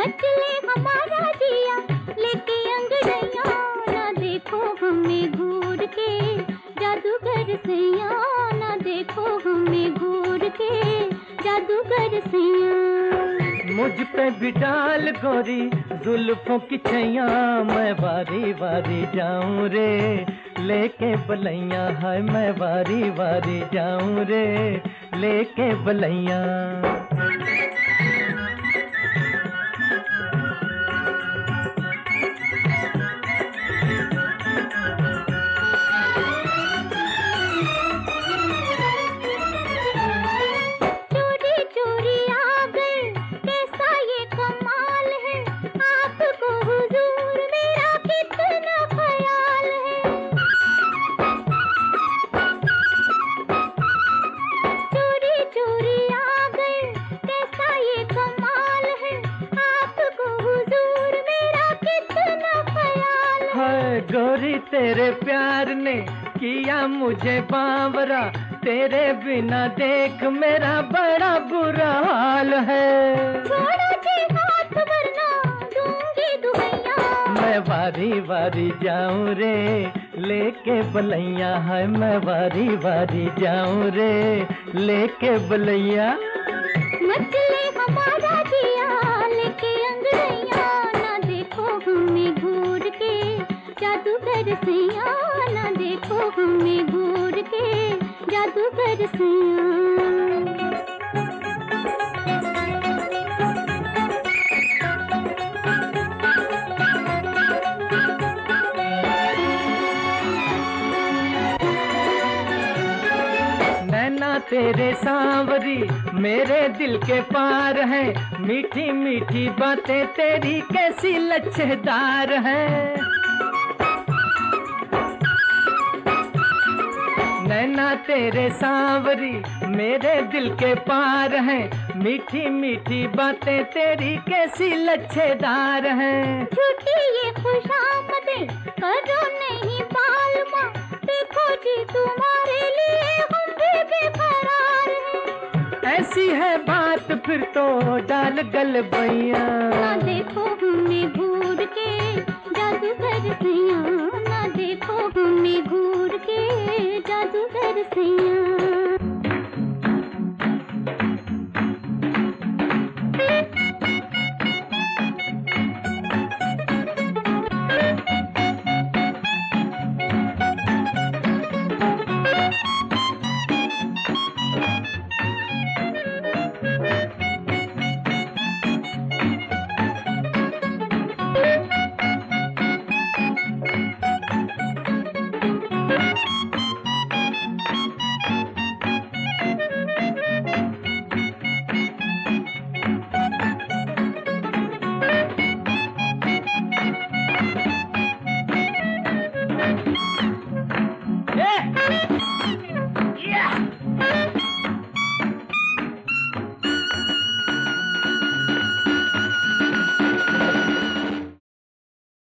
मचले हमारा जिया लेके अंगड़ैया, ना देखो हमें घूर के जादूगर सैया, ना देखो हमें घूर के जादूगर सैया। मुझ पे भी डाल गोरी जुल्फों की छैया, मैं वारी वारी जाऊं रे लेके बलैया, हाय मैं वारी वारी जाऊं रे लेके बलैया। गोरी तेरे प्यार ने किया मुझे बावरा, तेरे बिना देख मेरा बड़ा बुरा हाल है। छोड़ो जी हाथ वरना दूंगी दुहैया, मैं वारी वारी जाऊं रे लेके बलैया, है मैं वारी वारी जाऊं रे लेके बलैया। मचले हमारा जिया लेके अंगड़ैया, ना देखो हमें घूर के जादूगर सैया, ना देखो हमें घूर के जादूगर सैया। नैना तेरे सांवरी मेरे दिल के पार है, मीठी मीठी बातें तेरी कैसी लच्छेदार है। नैना तेरे सांवरी मेरे दिल के पार है, मीठी मीठी बातें तेरी कैसी लच्छेदार है। झूठी ये खुशामदें करो नहीं बालमा, देखो जी तुम्हारे लिए हम भी बेकरार हैं। ऐसी है बात फिर तो डाल गल बैया, ना देखो हमें घूर के जादूगर सैया, ना देखो हमें घूर के जादूगर सैया।